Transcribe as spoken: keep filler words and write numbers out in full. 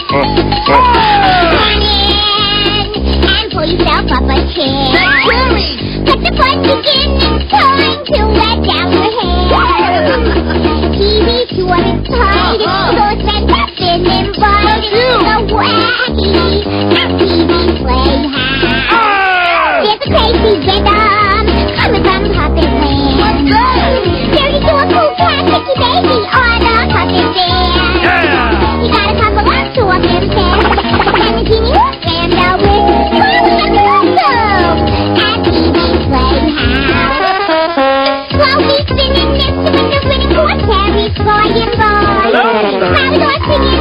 and pull yourself up a chair. Put the butt begin time to let down your hair. T V to what it's tight, so it's fantastic and inviting. The wacky T V playhouse. There's a crazy rhythm coming from Puppet Land. Dirty to a cool cat, Mickey Baby on a puppet band. You got a couple of talking heads, and the genie whoop and the whip. At T V Playhouse. Slowly spinning, instrument of winning for Terry's boy and boy. How is our singing?